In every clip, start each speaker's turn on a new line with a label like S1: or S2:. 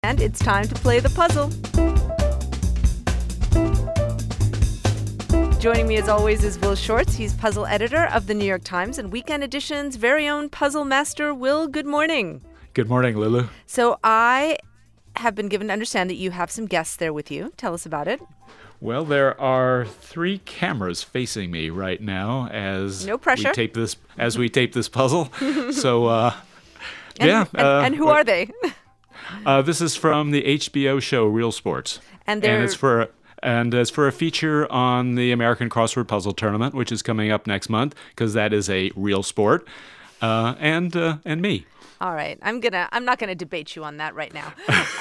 S1: And it's time to play the puzzle. Joining me as always is Will Shortz. He's puzzle editor of the New York Times and Weekend Edition's very own puzzle master. Will, good morning.
S2: Good morning, Lulu.
S1: So I have been given to understand that you have some guests there with you. Tell us about it.
S2: Well, there are 3 cameras facing me right now as
S1: no pressure.
S2: we tape this puzzle. So,
S1: And who are they?
S2: This is from the HBO show Real Sports,
S1: and
S2: it's for a feature on the American Crossword Puzzle Tournament, which is coming up next month because that is a real sport, and me.
S1: All right, I'm not gonna debate you on that right now.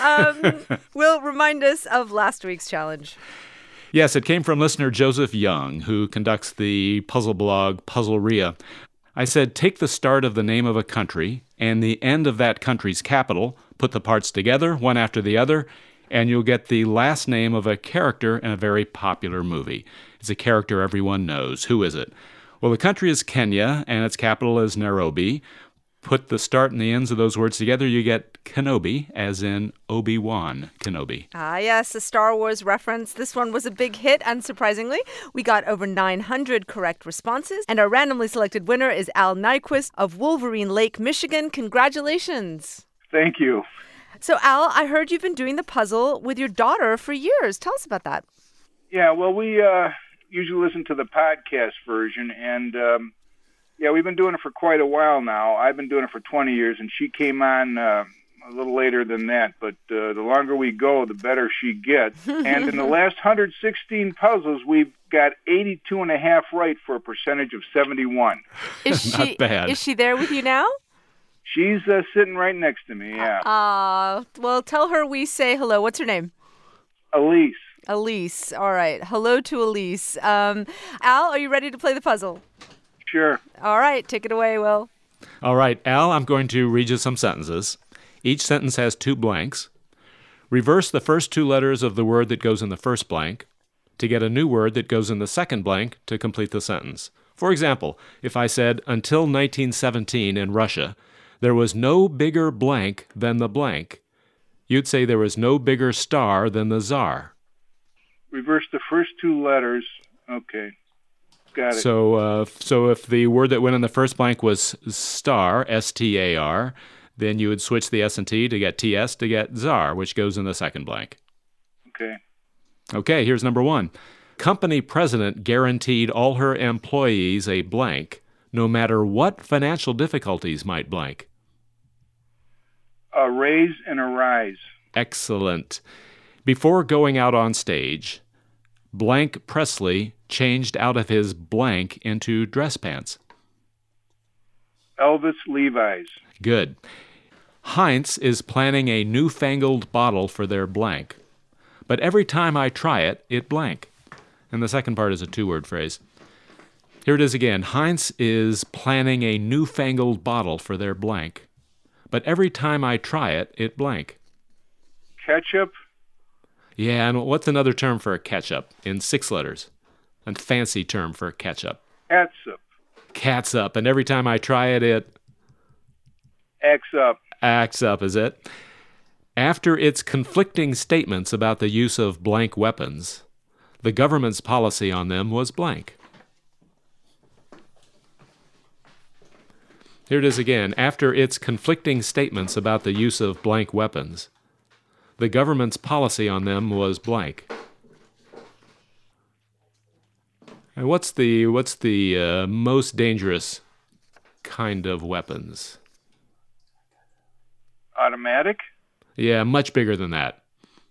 S1: Will, remind us of last week's challenge.
S2: Yes, it came from listener Joseph Young, who conducts the puzzle blog Puzzleria. I said, take the start of the name of a country and the end of that country's capital, put the parts together, one after the other, and you'll get the last name of a character in a very popular movie. It's a character everyone knows. Who is it? Well, the country is Kenya, and its capital is Nairobi. Put the start and the ends of those words together, you get Kenobi, as in Obi-Wan Kenobi.
S1: Ah, yes, a Star Wars reference. This one was a big hit, unsurprisingly. We got over 900 correct responses, and our randomly selected winner is Al Nyquist of Wolverine Lake, Michigan. Congratulations.
S3: Thank you.
S1: So, Al, I heard you've been doing the puzzle with your daughter for years. Tell us about that.
S3: Yeah, well, we usually listen to the podcast version, and we've been doing it for quite a while now. I've been doing it for 20 years, and she came on a little later than that. But the longer we go, the better she gets. And in the last 116 puzzles, we've got 82.5 right for a percentage of 71.
S2: Not bad.
S1: Is she there with you now?
S3: She's sitting right next to me, yeah.
S1: Well, tell her we say hello. What's her name?
S3: Elise.
S1: Elise. All right. Hello to Elise. Al, are you ready to play the puzzle?
S3: Sure.
S1: All right. Take it away, Will.
S2: All right, Al, I'm going to read you some sentences. Each sentence has 2 blanks. Reverse the first 2 letters of the word that goes in the first blank to get a new word that goes in the second blank to complete the sentence. For example, if I said, until 1917 in Russia, there was no bigger blank than the blank, you'd say there was no bigger star than the Tsar.
S3: Reverse the first 2 letters. Okay. Got it.
S2: So if the word that went in the first blank was star, S-T-A-R, then you would switch the S and T to get T-S to get Tsar, which goes in the second blank.
S3: Okay.
S2: Okay, here's number 1. Company president guaranteed all her employees a blank, no matter what financial difficulties might blank.
S3: A raise and a rise.
S2: Excellent. Before going out on stage, blank Presley changed out of his blank into dress pants.
S3: Elvis Levi's.
S2: Good. Heinz is planning a newfangled bottle for their blank. But every time I try it, it blank. And the second part is a 2-word phrase. Here it is again. Heinz is planning a newfangled bottle for their blank. But every time I try it, it blank.
S3: Ketchup.
S2: Yeah, and what's another term for a ketchup in 6 letters? A fancy term for ketchup.
S3: Catsup.
S2: Catsup. And every time I try it, it...
S3: Acts up.
S2: Acts up, is it? After its conflicting statements about the use of blank weapons, the government's policy on them was blank. Here it is again. After its conflicting statements about the use of blank weapons, the government's policy on them was blank. And what's the most dangerous kind of weapons?
S3: Automatic?
S2: Yeah, much bigger than that.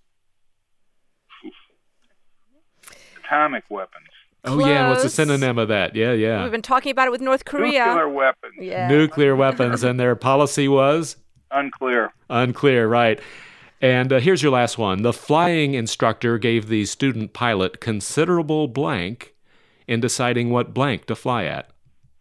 S3: Atomic weapons.
S2: Oh, yeah, and what's the synonym of that? Yeah.
S1: We've been talking about it with North Korea.
S3: Nuclear weapons.
S1: Yeah.
S2: Nuclear weapons, and their policy was?
S3: Unclear.
S2: Unclear, right. And here's your last one. The flying instructor gave the student pilot considerable blank in deciding what blank to fly at.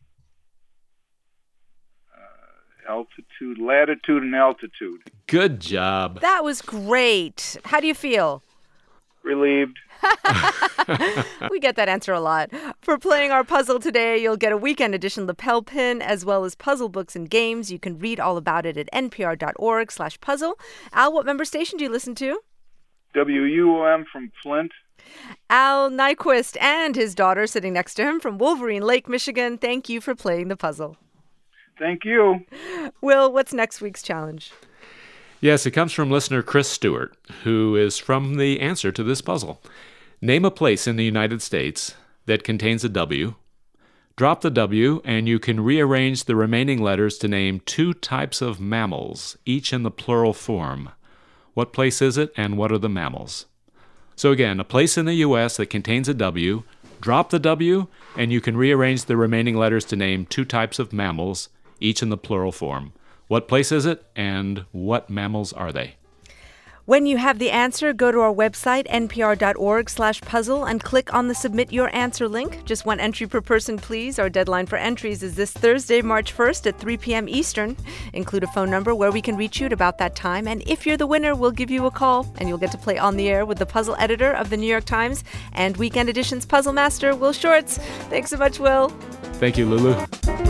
S3: Altitude, latitude, and altitude.
S2: Good job.
S1: That was great. How do you feel?
S3: Relieved.
S1: We get that answer a lot. For playing our puzzle today, you'll get a weekend edition lapel pin as well as puzzle books and games. You can read all about it at npr.org/puzzle. Al, what member station do you listen to?
S3: WUOM from Flint.
S1: Al Nyquist and his daughter sitting next to him from Wolverine Lake, Michigan. Thank you for playing the puzzle.
S3: Thank you.
S1: Will, what's next week's challenge?
S2: Yes, it comes from listener Chris Stewart, who is from the answer to this puzzle. Name a place in the United States that contains a W. Drop the W, and you can rearrange the remaining letters to name 2 types of mammals, each in the plural form. What place is it, and what are the mammals? So again, a place in the U.S. that contains a W. Drop the W, and you can rearrange the remaining letters to name 2 types of mammals, each in the plural form. What place is it, and what mammals are they?
S1: When you have the answer, go to our website, npr.org/puzzle, and click on the Submit Your Answer link. Just 1 entry per person, please. Our deadline for entries is this Thursday, March 1st at 3 p.m. Eastern. Include a phone number where we can reach you at about that time. And if you're the winner, we'll give you a call, and you'll get to play on the air with the puzzle editor of the New York Times and Weekend Edition's puzzle master, Will Shortz. Thanks so much, Will.
S2: Thank you, Lulu.